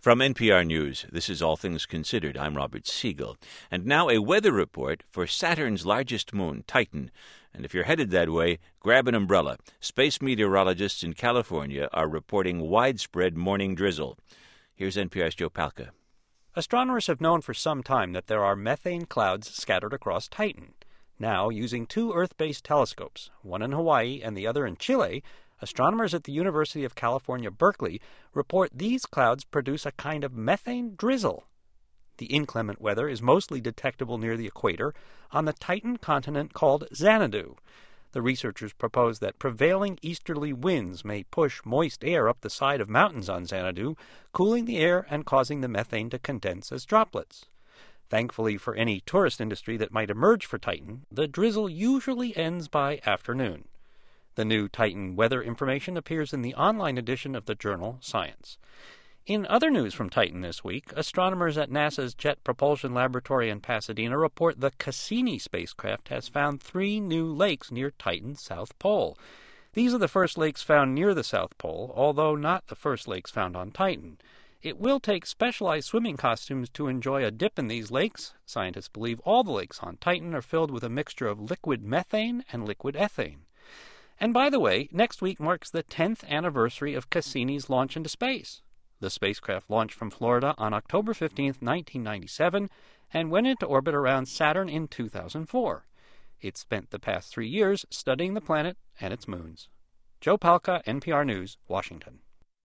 From NPR News, this is All Things Considered. I'm Robert Siegel. And now a weather report for Saturn's largest moon, Titan. And if you're headed that way, grab an umbrella. Space meteorologists in California are reporting widespread morning drizzle. Here's NPR's Joe Palca. Astronomers have known for some time that there are methane clouds scattered across Titan. Now, using two Earth-based telescopes, one in Hawaii and the other in Chile, astronomers at the University of California, Berkeley, report these clouds produce a kind of methane drizzle. The inclement weather is mostly detectable near the equator on the Titan continent called Xanadu. The researchers propose that prevailing easterly winds may push moist air up the side of mountains on Xanadu, cooling the air and causing the methane to condense as droplets. Thankfully for any tourist industry that might emerge for Titan, the drizzle usually ends by afternoon. The new Titan weather information appears in the online edition of the journal Science. In other news from Titan this week, astronomers at NASA's Jet Propulsion Laboratory in Pasadena report the Cassini spacecraft has found 3 new lakes near Titan's south pole. These are the first lakes found near the South Pole, although not the first lakes found on Titan. It will take specialized swimming costumes to enjoy a dip in these lakes. Scientists believe all the lakes on Titan are filled with a mixture of liquid methane and liquid ethane. And by the way, next week marks the 10th anniversary of Cassini's launch into space. The spacecraft launched from Florida on October 15, 1997, and went into orbit around Saturn in 2004. It spent the past 3 years studying the planet and its moons. Joe Palca, NPR News, Washington.